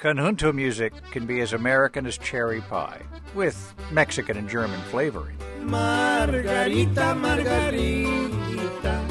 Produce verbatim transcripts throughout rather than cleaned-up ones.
Conjunto music can be as American as cherry pie, with Mexican and German flavoring. Margarita, Margarita,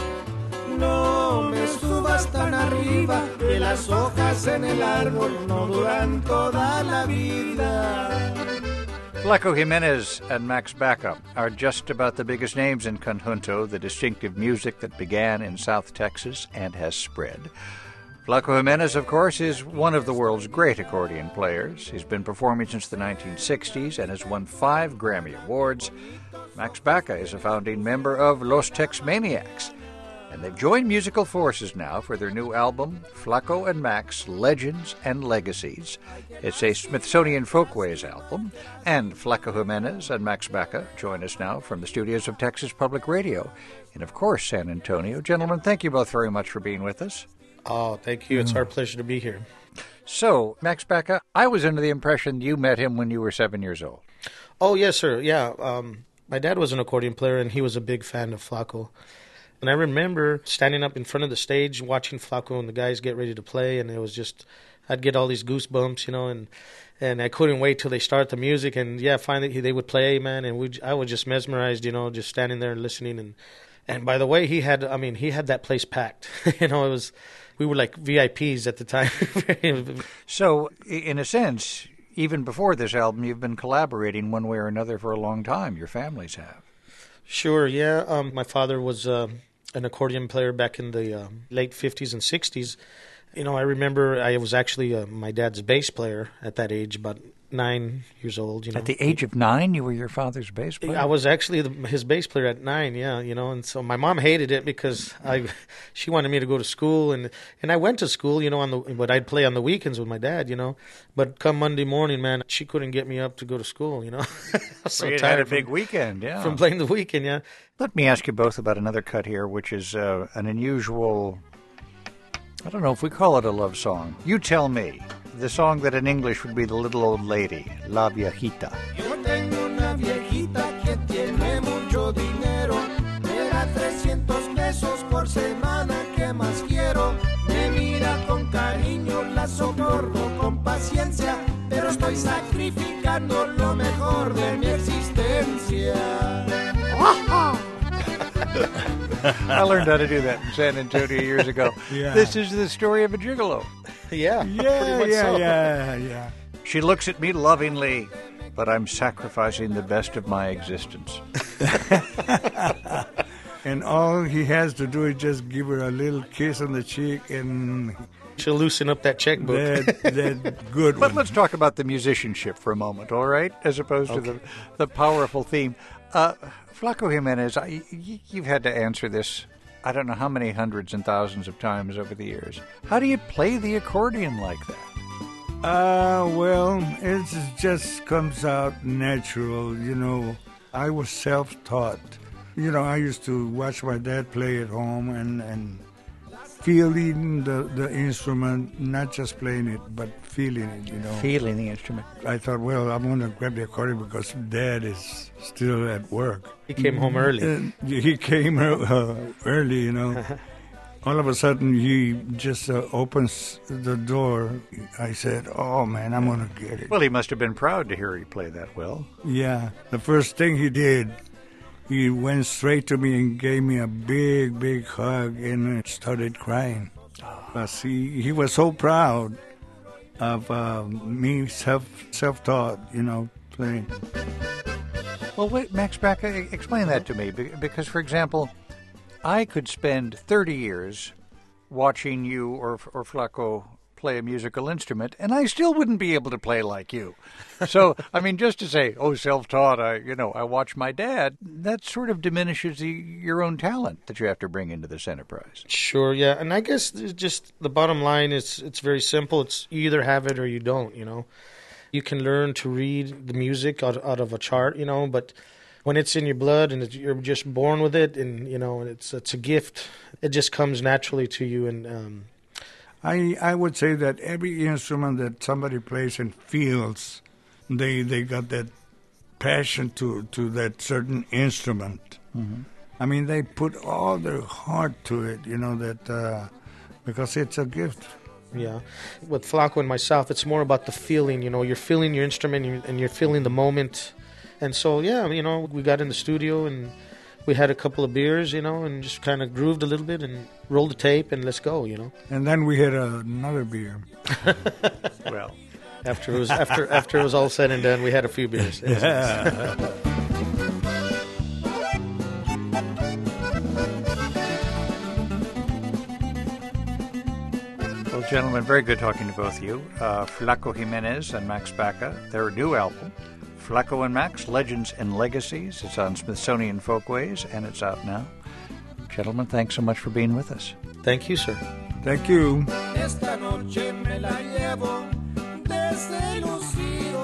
no me subas tan arriba, que las hojas en el árbol no duran toda la vida. Flaco Jimenez and Max Baca are just about the biggest names in conjunto, the distinctive music that began in South Texas and has spread. Flaco Jimenez, of course, is one of the world's great accordion players. He's been performing since the nineteen sixties and has won five Grammy Awards. Max Baca is a founding member of Los Tex Maniacs, and they've joined musical forces now for their new album, Flaco and Max, Legends and Legacies. It's a Smithsonian Folkways album, and Flaco Jimenez and Max Baca join us now from the studios of Texas Public Radio in, of course, San Antonio. Gentlemen, thank you both very much for being with us. Oh, thank you. It's our pleasure to be here. So, Max Baca, I was under the impression you met him when you were seven years old. Oh, yes, sir. Yeah. Um, my dad was an accordion player, and he was a big fan of Flaco. And I remember standing up in front of the stage, watching Flaco and the guys get ready to play, and it was just, I'd get all these goosebumps, you know, and and I couldn't wait till they start the music. And, yeah, finally they would play, man, and we, I was just mesmerized, you know, just standing there and listening. And, and by the way, he had, I mean, he had that place packed. you know, it was... We were like V I Ps at the time. So, in a sense, even before this album, you've been collaborating one way or another for a long time. Your families have. Sure, yeah. Um, my father was uh, an accordion player back in the uh, late fifties and sixties. You know, I remember I was actually uh, my dad's bass player at that age, about nine years old. You know, at the age of nine, you were your father's bass player? I was actually the, his bass player at nine. Yeah, you know, and so my mom hated it because I, she wanted me to go to school, and and I went to school, you know, on the but I'd play on the weekends with my dad, you know. But come Monday morning, man, she couldn't get me up to go to school, you know. I was so well, you tired had a big from, weekend, yeah, from playing the weekend, yeah. Let me ask you both about another cut here, which is uh, an unusual. I don't know if we call it a love song. You tell me. The song that in English would be The Little Old Lady, La Viejita. Yo tengo una viejita que tiene mucho dinero. Me da trescientos pesos por semana, ¿qué más quiero? Me mira con cariño, la soporto con paciencia, pero estoy sacrificando lo mejor de mi existencia. I learned how to do that in San Antonio years ago. Yeah. This is the story of a gigolo. Yeah, Yeah, pretty much yeah, so. yeah, yeah. She looks at me lovingly, but I'm sacrificing the best of my existence. And all he has to do is just give her a little kiss on the cheek, and She'll loosen up that checkbook. that, that good But one. let's talk about the musicianship for a moment, all right? As opposed Okay. to the, the powerful theme. Uh, Flaco Jimenez, I, y- you've had to answer this, I don't know how many hundreds and thousands of times over the years. How do you play the accordion like that? Uh, well, it just comes out natural, you know. I was self-taught. You know, I used to watch my dad play at home and, and feeling the, the instrument, not just playing it, but feeling it, you know. Feeling the instrument. I thought, well, I'm going to grab the accordion because Dad is still at work. He came home early. And he came uh, early, you know. All of a sudden, he just uh, opens the door. I said, oh, man, I'm going to get it. Well, he must have been proud to hear you play that well. Yeah. The first thing he did, he went straight to me and gave me a big, big hug and started crying. Because he, he was so proud of uh, me self, self-taught, you know, playing. Well, wait, Max Baca, explain that to me. be- Because, for example, I could spend thirty years watching you or, or Flaco play a musical instrument, and I still wouldn't be able to play like you. So, I mean, just to say, oh, self-taught, I, you know, I watch my dad, that sort of diminishes the, your own talent that you have to bring into this enterprise. Sure, yeah. And I guess it's just the bottom line is it's very simple. It's you either have it or you don't, you know. You can learn to read the music out, out of a chart, you know, but when it's in your blood and it's, you're just born with it and, you know, it's it's a gift, it just comes naturally to you. And um, I I would say that every instrument that somebody plays and feels, they they got that passion to, to that certain instrument. Mm-hmm. I mean, they put all their heart to it, you know, that uh, because it's a gift Yeah. With Flaco and myself, it's more about the feeling, you know, you're feeling your instrument and you're feeling the moment. And so, yeah, you know, we got in the studio and we had a couple of beers, you know, and just kind of grooved a little bit and rolled the tape and let's go, you know. And then we had another beer. Well, after it was after after it was all said and done, we had a few beers. It was nice. Well, gentlemen, very good talking to both of you. Uh, Flaco Jimenez and Max Baca, their new album, Flaco and Max, Legends and Legacies. It's on Smithsonian Folkways, and it's out now. Gentlemen, thanks so much for being with us. Thank you, sir. Thank you. Esta noche me la llevo desde Luciro